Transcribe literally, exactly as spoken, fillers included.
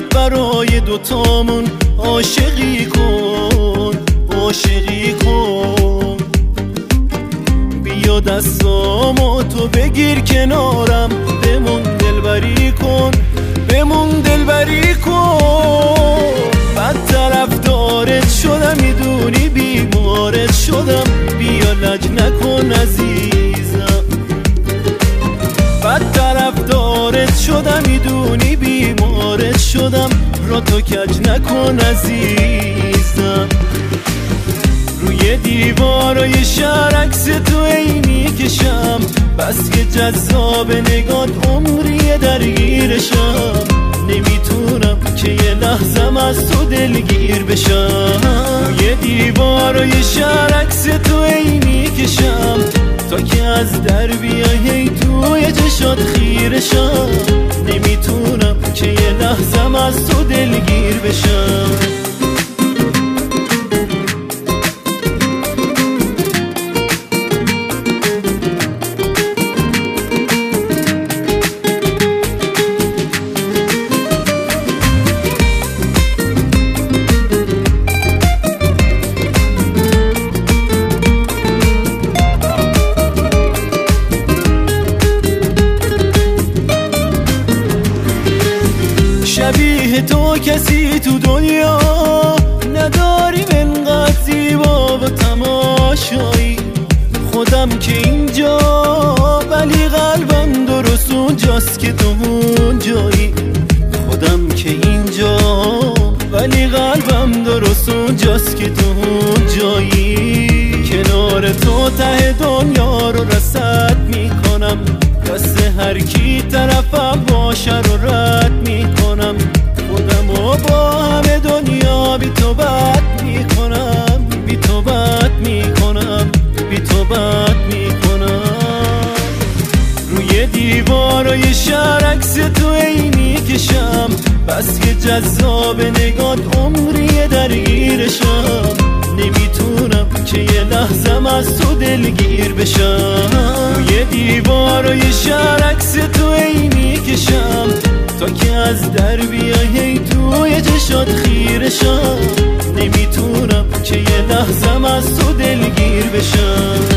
برای دوتامون عاشقی کن، عاشقی کن. بیا دستامو تو بگیر کنارم، بمون دلبری کن، بمون دلبری کن. بد طرفدارت شدم میدونی بیمارت شدم، بیا لج نکن عزیزم. بد طرفدارت شدم میدونی بیمارت شدم، را تو کج نکن عزیزم. روی دیوارای شهر عکس تو ای میکشم، بس که جذاب نگات عمری درگیرشم. نمیتونم که یه لحظم از تو دلگیر بشم. روی دیوارای شهر عکس تو ای میکشم، تا که از در بیای توی چشات خیرشم. نمیتونم که یه لحظم از تو دلگیر بشم. شبیه تو کسی تو دنیا نداریم، انقدر زیبا و تماشایی. خودم که اینجا ولی قلبم درست اونجاست که تو اونجایی. خودم که اینجا ولی قلبم درست اونجاست که تو اونجایی. کنار تو ته دنیا رو رصد میکنم، دست هر کی طرفم باشه رو رد میکنم. خودمو با همه دنیا بی تو بد میکنم، بی تو بد میکنم، بی تو بد میکنم. روی دیوارای شهر عکس تو ای میکشم، بس که جذاب نگات عمری درگیرشم. نمیتونم که یه لحظم از تو دلگیر بشم. روی دیوارای شهر عکس تو ای میکشم، تا که از در بیای توی چشات خیرشم. نمیتونم که یه لحظم از تو دلگیر بشم.